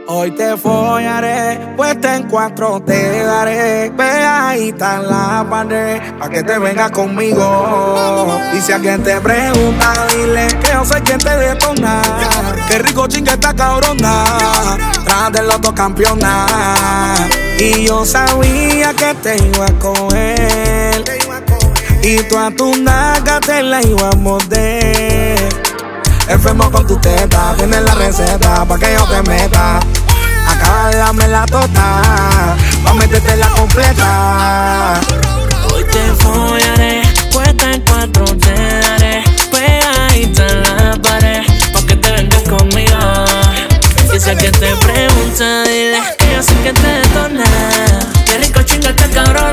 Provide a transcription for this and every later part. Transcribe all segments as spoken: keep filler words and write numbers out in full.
Hoy te follaré, puesta en cuatro te daré, pegadita en la pared, pa' que te vengas conmigo. Y si alguien te pregunta, dile que yo soy quien te detona. Qué rico chinga esta cabrona, tras de los dos campeonas. Y yo sabía que te iba a coger, y tú a tu naga te la iba a morder. Enfermo con tu teta, tienes la receta pa' que yo te meta. Acaba de darme la tota, pa' meterte la completa. Hoy te follaré, puesta en cuatro te daré, pegadita en la pared, pa' que te vengas conmigo. Y si alguien te pregunta, dile que yo soy quien te detona. Qué rico chinga este cabrón,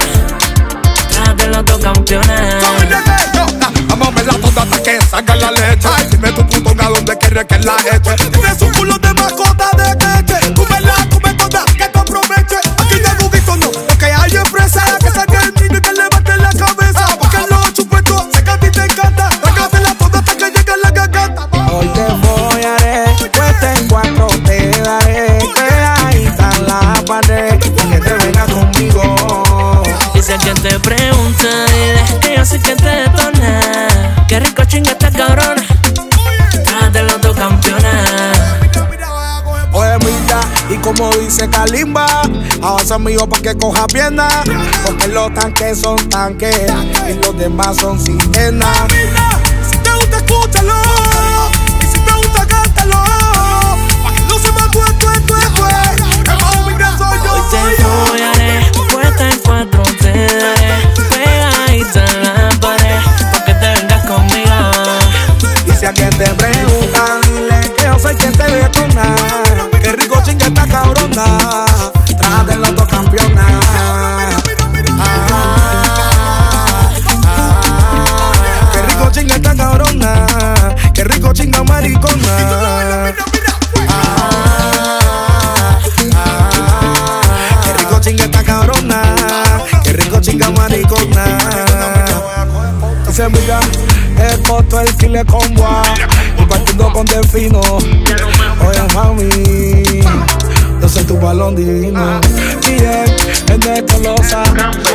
tras de los dos campeones. Vamos a verla toda hasta que salga la leche. Ay, dime tu puto galón de que quieres que la eche. Tienes un culo de mascota de leche. Cúmela, come toda, que te aproveche. Aquí de juguito no, lo que hay es fresa. Que saque el niño y que levante la cabeza. Porque los chupetos sé que a ti te encanta. Trágatela toda hasta que llegue la garganta. Hoy te follaré, puesta en cuatro te daré, pegadita en la pared, pa' que te vengas conmigo. Y si alguien te pregunta, dile que yo soy quien te detona. Qué rico chinga este cabrón, tras de los dos campeones. Oye, mira, y como dice Kalimba, avanza mío pa' que coja pierna. Porque los tanques son tanques y los demás son cisternas. Si te gusta, escúchalo. Y si te gusta, cántalo. Pa' que no se me fue, fue, fue, fue. El más humilde soy yo. Hoy te follaré, puesta en cuatro te daré, pegadita en la pared, pa' que te vengas conmigo. Y si alguien te pregunta, dile que yo soy quien te detona. Qué rico chinga esta cabrona, tras de los dos campeonas. Ah, ah, qué rico chinga esta cabrona, qué rico chinga maricona. Ah, ah, qué rico chinga esta cabrona, qué rico chinga maricona. Dice mira, el costo el kile con boa, y partiendo con delfino. Oye mami, yo soy tu balón divino. Bien, es de Colosa.